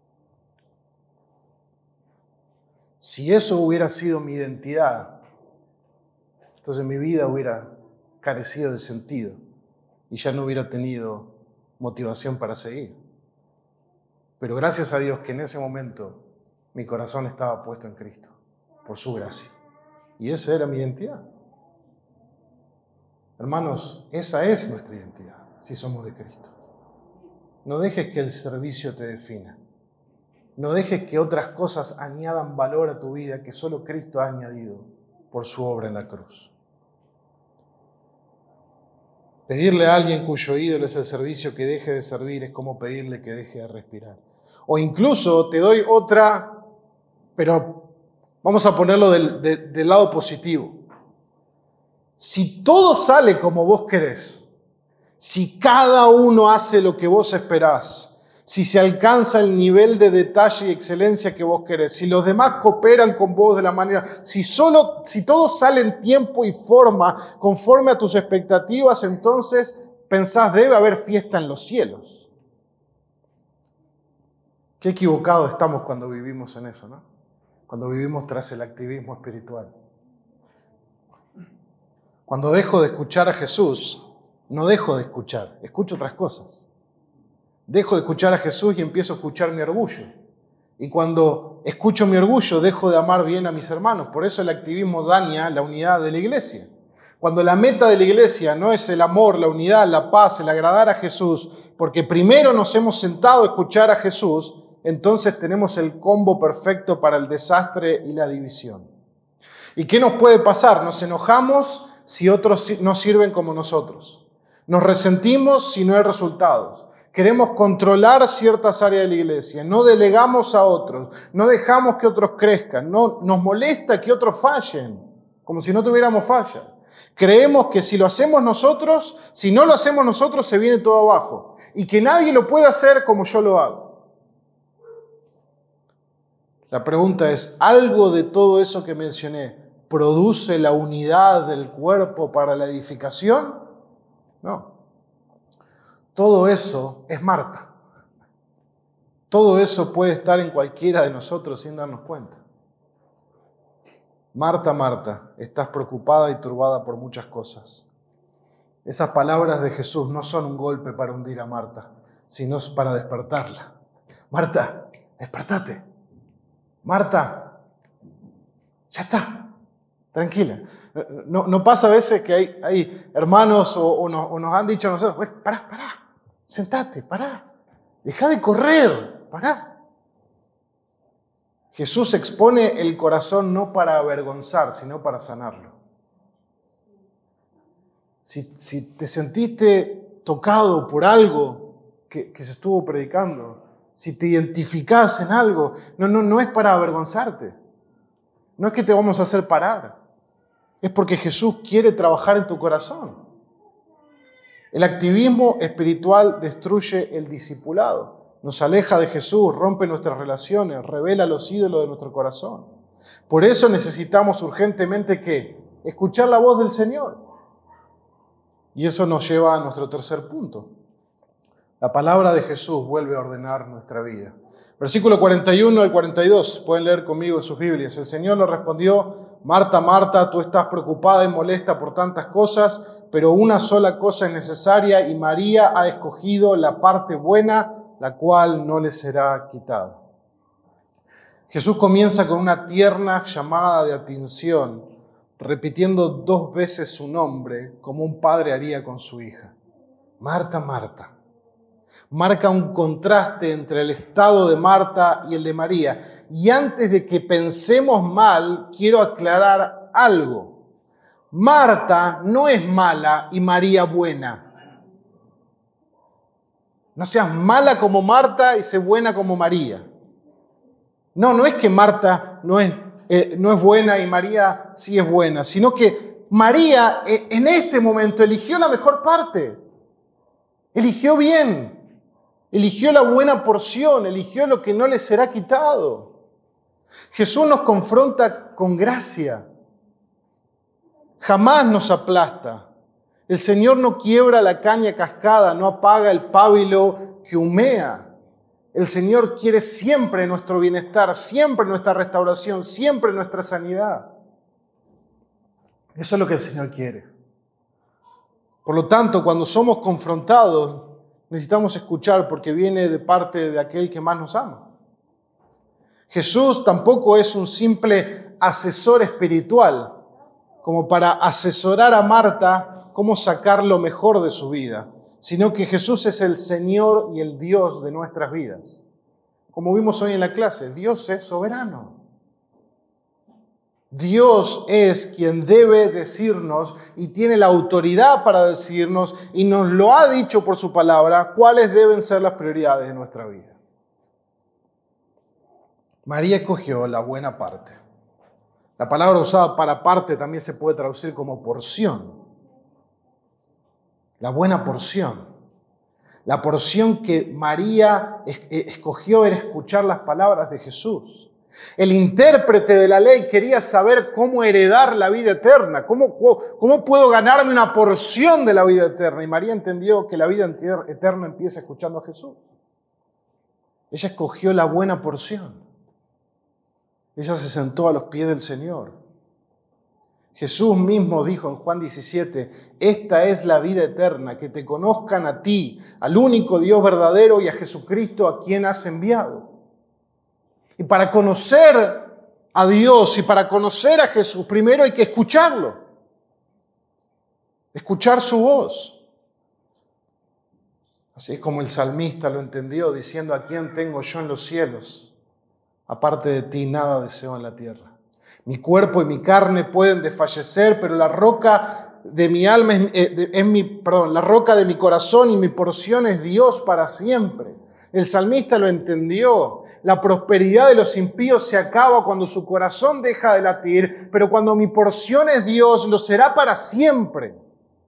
Si eso hubiera sido mi identidad, entonces mi vida hubiera carecido de sentido y ya no hubiera tenido motivación para seguir. Pero gracias a Dios que en ese momento mi corazón estaba puesto en Cristo, por su gracia. Y esa era mi identidad. Hermanos, esa es nuestra identidad, si somos de Cristo. No dejes que el servicio te defina. No dejes que otras cosas añadan valor a tu vida que solo Cristo ha añadido por su obra en la cruz. Pedirle a alguien cuyo ídolo es el servicio que deje de servir es como pedirle que deje de respirar. O incluso te doy otra, pero vamos a ponerlo del, de, del lado positivo. Si todo sale como vos querés, si cada uno hace lo que vos esperás, si se alcanza el nivel de detalle y excelencia que vos querés, si los demás cooperan con vos de la manera, si solo, si todo sale en tiempo y forma conforme a tus expectativas, entonces pensás, debe haber fiesta en los cielos. Qué equivocados estamos cuando vivimos en eso, ¿no? Cuando vivimos tras el activismo espiritual. Cuando dejo de escuchar a Jesús, no dejo de escuchar, escucho otras cosas. Dejo de escuchar a Jesús y empiezo a escuchar mi orgullo. Y cuando escucho mi orgullo, dejo de amar bien a mis hermanos. Por eso el activismo daña la unidad de la iglesia. Cuando la meta de la iglesia no es el amor, la unidad, la paz, el agradar a Jesús, porque primero nos hemos sentado a escuchar a Jesús, entonces tenemos el combo perfecto para el desastre y la división. ¿Y qué nos puede pasar? Nos enojamos si otros no sirven como nosotros. Nos resentimos si no hay resultados. Queremos controlar ciertas áreas de la iglesia, no delegamos a otros, no dejamos que otros crezcan, no, nos molesta que otros fallen, como si no tuviéramos falla. Creemos que si lo hacemos nosotros, si no lo hacemos nosotros, se viene todo abajo y que nadie lo puede hacer como yo lo hago. La pregunta es, ¿algo de todo eso que mencioné produce la unidad del cuerpo para la edificación? No. Todo eso es Marta. Todo eso puede estar en cualquiera de nosotros sin darnos cuenta. Marta, Marta, estás preocupada y turbada por muchas cosas. Esas palabras de Jesús no son un golpe para hundir a Marta, sino para despertarla. Marta, despertate. Marta, ya está, tranquila. No, no pasa a veces que hay, hay hermanos o, o, nos, o nos han dicho a nosotros, bueno, pará, pará. Sentate, pará, deja de correr, pará. Jesús expone el corazón no para avergonzar, sino para sanarlo. Si, si te sentiste tocado por algo que, que se estuvo predicando, si te identificás en algo, no, no, no es para avergonzarte. No es que te vamos a hacer parar. Es porque Jesús quiere trabajar en tu corazón. El activismo espiritual destruye el discipulado, nos aleja de Jesús, rompe nuestras relaciones, revela los ídolos de nuestro corazón. Por eso necesitamos urgentemente ¿qué? Escuchar la voz del Señor. Y eso nos lleva a nuestro tercer punto. La palabra de Jesús vuelve a ordenar nuestra vida. Versículo cuarenta y uno al cuarenta y dos, pueden leer conmigo en sus Biblias. El Señor le respondió, Marta, Marta, tú estás preocupada y molesta por tantas cosas, pero una sola cosa es necesaria y María ha escogido la parte buena, la cual no le será quitada. Jesús comienza con una tierna llamada de atención, repitiendo dos veces su nombre como un padre haría con su hija. Marta, Marta. Marca un contraste entre el estado de Marta y el de María. Y antes de que pensemos mal, quiero aclarar algo. Marta no es mala y María buena. No seas mala como Marta y sé buena como María. No, no es que Marta no es, eh, no es buena y María sí es buena, sino que María eh, en este momento eligió la mejor parte. Eligió bien. Eligió la buena porción, eligió lo que no le será quitado. Jesús nos confronta con gracia. Jamás nos aplasta. El Señor no quiebra la caña cascada, no apaga el pábilo que humea. El Señor quiere siempre nuestro bienestar, siempre nuestra restauración, siempre nuestra sanidad. Eso es lo que el Señor quiere. Por lo tanto, cuando somos confrontados, necesitamos escuchar porque viene de parte de aquel que más nos ama. Jesús tampoco es un simple asesor espiritual, como para asesorar a Marta cómo sacar lo mejor de su vida, sino que Jesús es el Señor y el Dios de nuestras vidas. Como vimos hoy en la clase, Dios es soberano. Dios es quien debe decirnos y tiene la autoridad para decirnos y nos lo ha dicho por su palabra cuáles deben ser las prioridades de nuestra vida. María escogió la buena parte. La palabra usada para parte también se puede traducir como porción. La buena porción. La porción que María escogió era escuchar las palabras de Jesús. El intérprete de la ley quería saber cómo heredar la vida eterna, cómo, cómo puedo ganarme una porción de la vida eterna. Y María entendió que la vida eterna empieza escuchando a Jesús. Ella escogió la buena porción. Ella se sentó a los pies del Señor. Jesús mismo dijo en Juan diecisiete, esta es la vida eterna, que te conozcan a ti, al único Dios verdadero y a Jesucristo a quien has enviado. Y para conocer a Dios y para conocer a Jesús, primero hay que escucharlo. Escuchar su voz. Así es como el salmista lo entendió, diciendo, ¿a quién tengo yo en los cielos? Aparte de ti, nada deseo en la tierra. Mi cuerpo y mi carne pueden desfallecer, pero la roca de mi alma es, es, es mi, perdón, la roca de mi corazón y mi porción es Dios para siempre. El salmista lo entendió. La prosperidad de los impíos se acaba cuando su corazón deja de latir, pero cuando mi porción es Dios, lo será para siempre.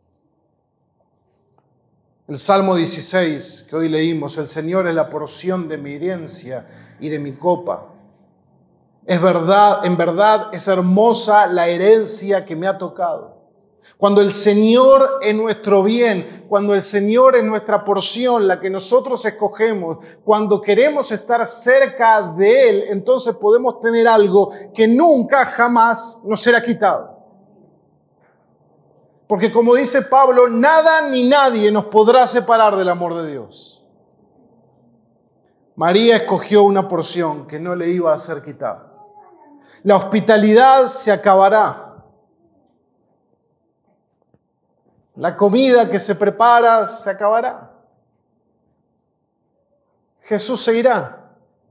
El Salmo dieciséis que hoy leímos, el Señor es la porción de mi herencia y de mi copa. Es verdad, en verdad es hermosa la herencia que me ha tocado. Cuando el Señor es nuestro bien, cuando el Señor es nuestra porción, la que nosotros escogemos, cuando queremos estar cerca de Él, entonces podemos tener algo que nunca jamás nos será quitado. Porque como dice Pablo, nada ni nadie nos podrá separar del amor de Dios. María escogió una porción que no le iba a ser quitada. La hospitalidad se acabará. La comida que se prepara se acabará. Jesús se irá.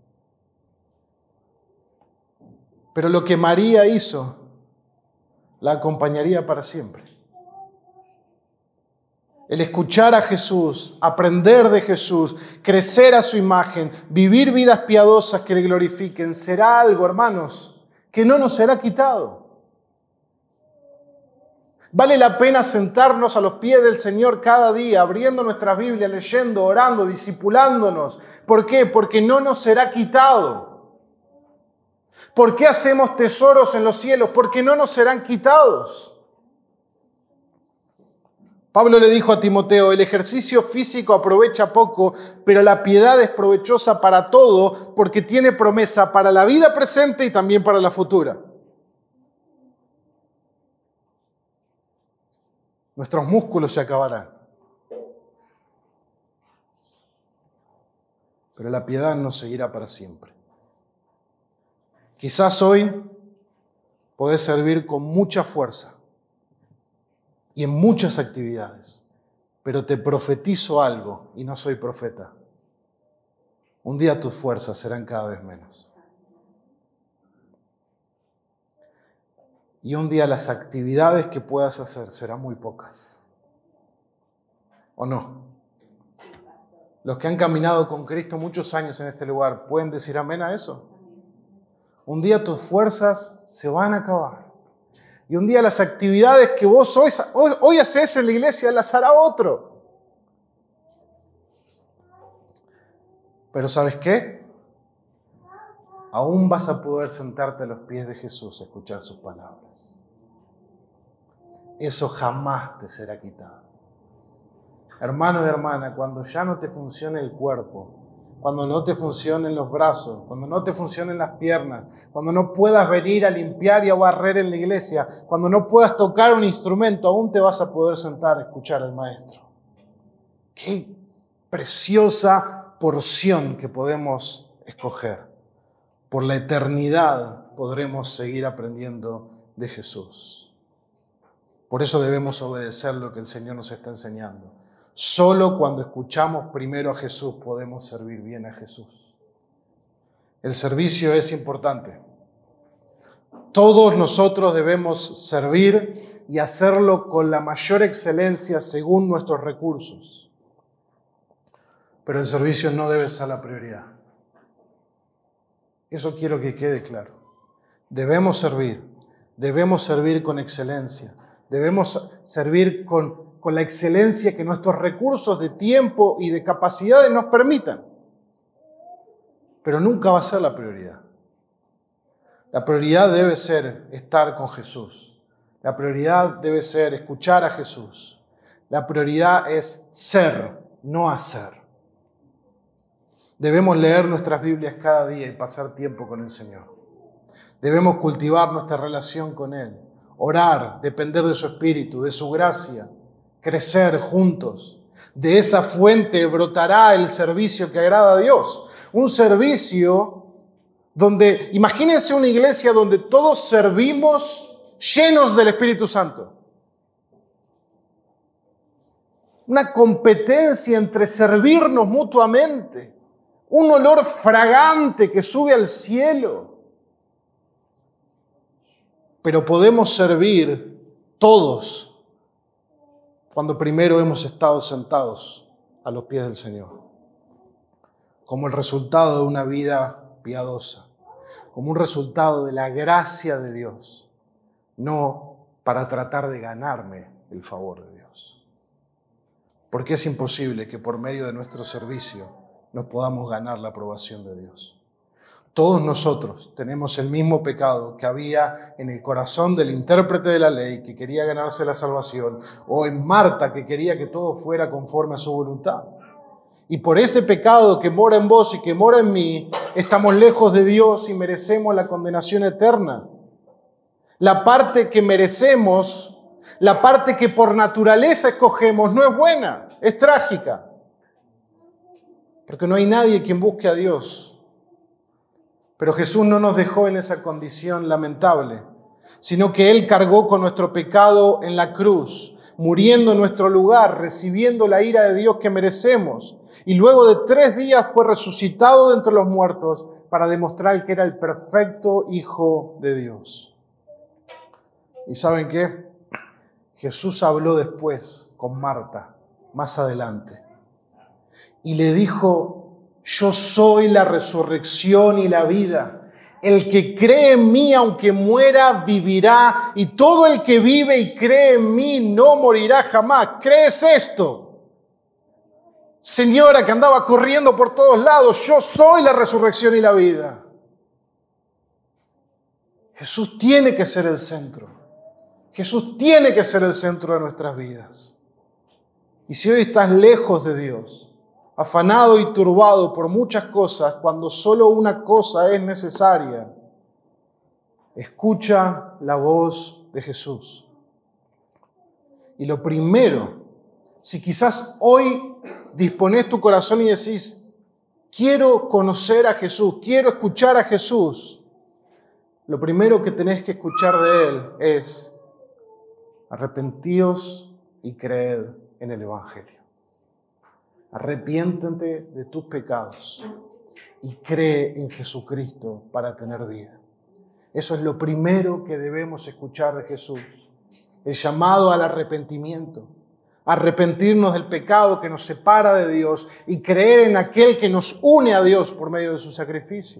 Pero lo que María hizo, la acompañaría para siempre. El escuchar a Jesús, aprender de Jesús, crecer a su imagen, vivir vidas piadosas que le glorifiquen, será algo, hermanos, que no nos será quitado. Vale la pena sentarnos a los pies del Señor cada día, abriendo nuestras Biblias, leyendo, orando, discipulándonos. ¿Por qué? Porque no nos será quitado. ¿Por qué hacemos tesoros en los cielos? Porque no nos serán quitados. Pablo le dijo a Timoteo, el ejercicio físico aprovecha poco, pero la piedad es provechosa para todo, porque tiene promesa para la vida presente y también para la futura. Nuestros músculos se acabarán. Pero la piedad nos seguirá para siempre. Quizás hoy podés servir con mucha fuerza y en muchas actividades, pero te profetizo algo y no soy profeta. Un día tus fuerzas serán cada vez menos. Y un día las actividades que puedas hacer serán muy pocas. ¿O no? Los que han caminado con Cristo muchos años en este lugar, ¿pueden decir amén a eso? Un día tus fuerzas se van a acabar. Y un día las actividades que vos hoy, hoy, hoy haces en la iglesia las hará otro. Pero ¿sabes qué? Aún vas a poder sentarte a los pies de Jesús a escuchar sus palabras. Eso jamás te será quitado. Hermano y hermana, cuando ya no te funcione el cuerpo, cuando no te funcionen los brazos, cuando no te funcionen las piernas, cuando no puedas venir a limpiar y a barrer en la iglesia, cuando no puedas tocar un instrumento, aún te vas a poder sentar a escuchar al maestro. Qué preciosa porción que podemos escoger. Por la eternidad podremos seguir aprendiendo de Jesús. Por Por eso debemos obedecer lo que el Señor nos está enseñando. Solo cuando escuchamos primero a Jesús podemos servir bien a Jesús. El servicio es importante. Todos nosotros debemos servir y hacerlo con la mayor excelencia según nuestros recursos. Pero el servicio no debe ser la prioridad. Eso quiero que quede claro. Debemos servir, debemos servir con excelencia, debemos servir con, con la excelencia que nuestros recursos de tiempo y de capacidades nos permitan. Pero nunca va a ser la prioridad. La prioridad debe ser estar con Jesús. La prioridad debe ser escuchar a Jesús. La prioridad es ser, no hacer. Debemos leer nuestras Biblias cada día y pasar tiempo con el Señor. Debemos cultivar nuestra relación con Él, orar, depender de su Espíritu, de su gracia, crecer juntos. De esa fuente brotará el servicio que agrada a Dios. Un servicio donde, imagínense una iglesia donde todos servimos llenos del Espíritu Santo. Una competencia entre servirnos mutuamente. Un olor fragante que sube al cielo. Pero podemos servir todos cuando primero hemos estado sentados a los pies del Señor. Como el resultado de una vida piadosa. Como un resultado de la gracia de Dios. No para tratar de ganarme el favor de Dios. Porque es imposible que por medio de nuestro servicio nos podamos ganar la aprobación de Dios. Todos nosotros tenemos el mismo pecado que había en el corazón del intérprete de la ley que quería ganarse la salvación, o en Marta que quería que todo fuera conforme a su voluntad. Y por ese pecado que mora en vos y que mora en mí, estamos lejos de Dios y merecemos la condenación eterna. La parte que merecemos, la parte que por naturaleza escogemos, no es buena, es trágica. Porque no hay nadie quien busque a Dios. Pero Jesús no nos dejó en esa condición lamentable, sino que Él cargó con nuestro pecado en la cruz, muriendo en nuestro lugar, recibiendo la ira de Dios que merecemos. Y luego de tres días fue resucitado de entre los muertos para demostrar que era el perfecto Hijo de Dios. ¿Y saben qué? Jesús habló después con Marta, más adelante. Y le dijo, yo soy la resurrección y la vida. El que cree en mí, aunque muera, vivirá. Y todo el que vive y cree en mí no morirá jamás. ¿Crees esto? Señora que andaba corriendo por todos lados, yo soy la resurrección y la vida. Jesús tiene que ser el centro. Jesús tiene que ser el centro de nuestras vidas. Y si hoy estás lejos de Dios, afanado y turbado por muchas cosas, cuando solo una cosa es necesaria, escucha la voz de Jesús. Y lo primero, si quizás hoy disponés tu corazón y decís, quiero conocer a Jesús, quiero escuchar a Jesús, lo primero que tenés que escuchar de Él es, arrepentíos y creed en el Evangelio. Arrepiéntete de tus pecados y cree en Jesucristo para tener vida. Eso es lo primero que debemos escuchar de Jesús. El llamado al arrepentimiento. Arrepentirnos del pecado que nos separa de Dios y creer en aquel que nos une a Dios por medio de su sacrificio.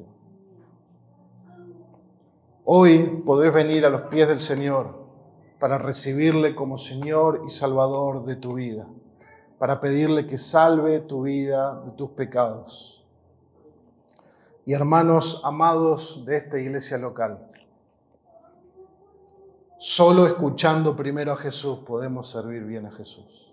Hoy podés venir a los pies del Señor para recibirle como Señor y Salvador de tu vida. Para pedirle que salve tu vida de tus pecados. Y hermanos amados de esta iglesia local, solo escuchando primero a Jesús podemos servir bien a Jesús.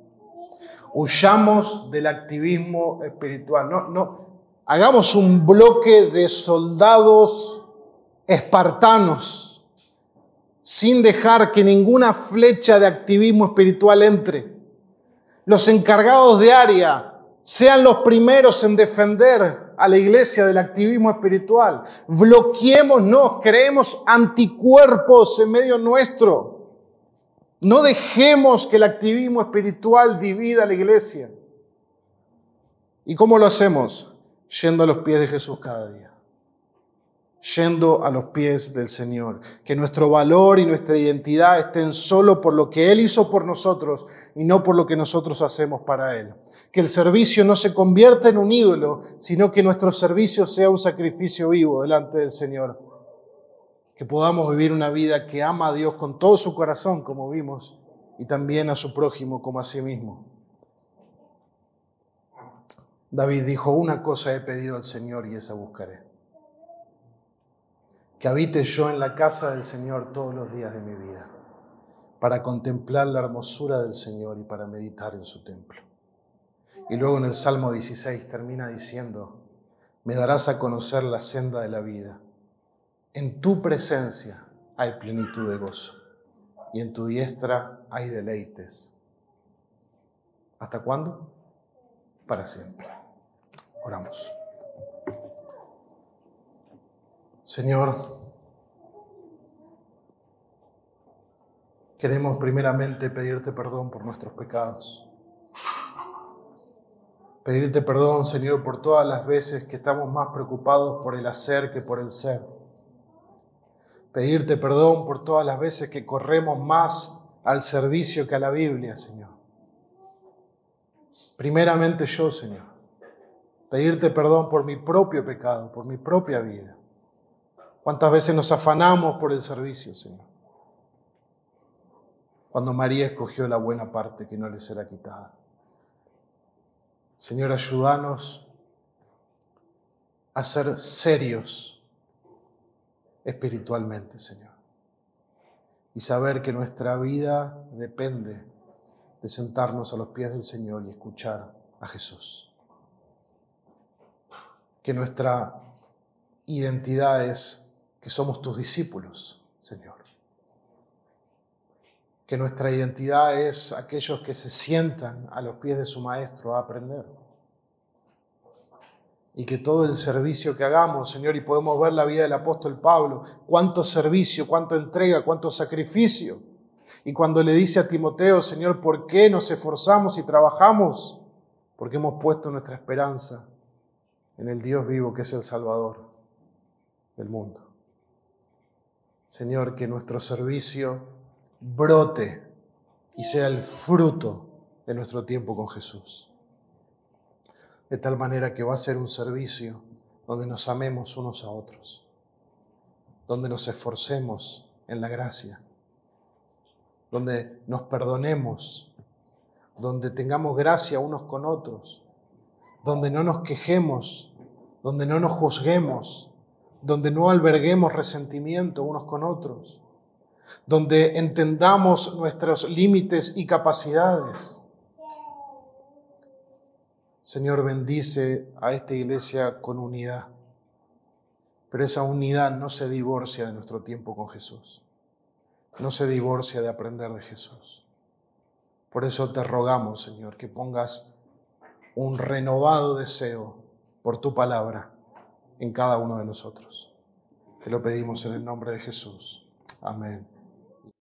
Huyamos del activismo espiritual. No, no, hagamos un bloque de soldados espartanos sin dejar que ninguna flecha de activismo espiritual entre. Los encargados de área sean los primeros en defender a la iglesia del activismo espiritual. Bloqueémonos, creemos anticuerpos en medio nuestro. No dejemos que el activismo espiritual divida a la iglesia. ¿Y cómo lo hacemos? Yendo a los pies de Jesús cada día. Yendo a los pies del Señor. Que nuestro valor y nuestra identidad estén solo por lo que Él hizo por nosotros y no por lo que nosotros hacemos para Él. Que el servicio no se convierta en un ídolo, sino que nuestro servicio sea un sacrificio vivo delante del Señor. Que podamos vivir una vida que ama a Dios con todo su corazón, como vimos, y también a su prójimo como a sí mismo. David dijo, una cosa he pedido al Señor y esa buscaré. Que habite yo en la casa del Señor todos los días de mi vida, para contemplar la hermosura del Señor y para meditar en su templo. Y luego en el Salmo dieciséis termina diciendo, me darás a conocer la senda de la vida. En tu presencia hay plenitud de gozo y en tu diestra hay deleites. ¿Hasta cuándo? Para siempre. Oramos. Señor, queremos primeramente pedirte perdón por nuestros pecados. Pedirte perdón, Señor, por todas las veces que estamos más preocupados por el hacer que por el ser. Pedirte perdón por todas las veces que corremos más al servicio que a la Biblia, Señor. Primeramente yo, Señor. Pedirte perdón por mi propio pecado, por mi propia vida. ¿Cuántas veces nos afanamos por el servicio, Señor? Cuando María escogió la buena parte que no le será quitada. Señor, ayúdanos a ser serios espiritualmente, Señor. Y saber que nuestra vida depende de sentarnos a los pies del Señor y escuchar a Jesús. Que nuestra identidad es que somos tus discípulos, Señor. Que nuestra identidad es aquellos que se sientan a los pies de su Maestro a aprender. Y que todo el servicio que hagamos, Señor, y podemos ver la vida del apóstol Pablo, cuánto servicio, cuánto entrega, cuánto sacrificio. Y cuando le dice a Timoteo, Señor, ¿por qué nos esforzamos y trabajamos? Porque hemos puesto nuestra esperanza en el Dios vivo que es el Salvador del mundo. Señor, que nuestro servicio brote y sea el fruto de nuestro tiempo con Jesús. De tal manera que va a ser un servicio donde nos amemos unos a otros, donde nos esforcemos en la gracia, donde nos perdonemos, donde tengamos gracia unos con otros, donde no nos quejemos, donde no nos juzguemos, donde no alberguemos resentimiento unos con otros, donde entendamos nuestros límites y capacidades. Señor, bendice a esta iglesia con unidad, pero esa unidad no se divorcia de nuestro tiempo con Jesús, no se divorcia de aprender de Jesús. Por eso te rogamos, Señor, que pongas un renovado deseo por tu palabra en cada uno de nosotros. Te lo pedimos en el nombre de Jesús. Amén.